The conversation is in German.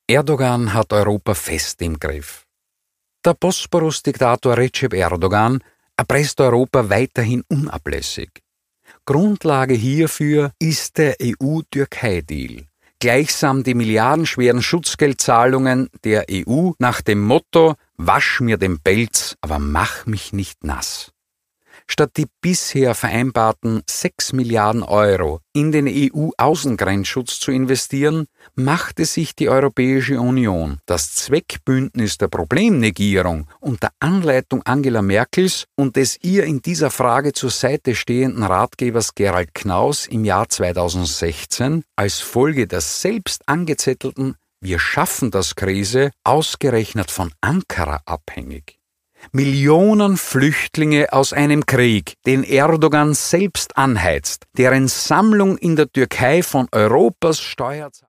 Erdogan hat Europa fest im Griff. Der Bosporus-Diktator Recep Erdogan erpresst Europa weiterhin unablässig. Grundlage hierfür ist der EU-Türkei-Deal, gleichsam die milliardenschweren Schutzgeldzahlungen der EU nach dem Motto »Wasch mir den Pelz, aber mach mich nicht nass«. Statt die bisher vereinbarten 6 Milliarden Euro in den EU-Außengrenzschutz zu investieren, machte sich die Europäische Union das Zweckbündnis der Problemnegierung unter Anleitung Angela Merkels und des ihr in dieser Frage zur Seite stehenden Ratgebers Gerald Knaus im Jahr 2016 als Folge der selbst angezettelten »Wir schaffen das« Krise ausgerechnet von Ankara abhängig. Millionen Flüchtlinge aus einem Krieg, den Erdogan selbst anheizt, deren Sammlung in der Türkei von Europas Steuerzahlern